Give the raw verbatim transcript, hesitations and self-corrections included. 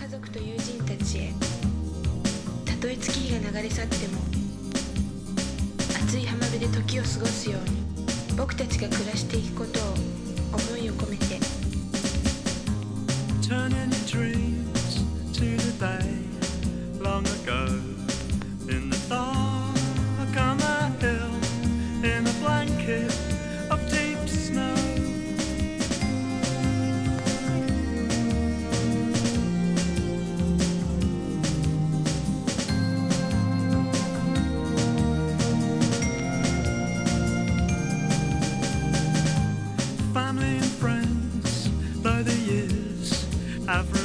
族と友人たちへ。たとえ月日が流れ去っても、熱い浜辺で時を過ごすように、僕たちが暮らしていくことを思いを込めて。 Turning your dreams to the day long ago in the dark on a hill in a blanket of deep snow. Family and friends, though the years have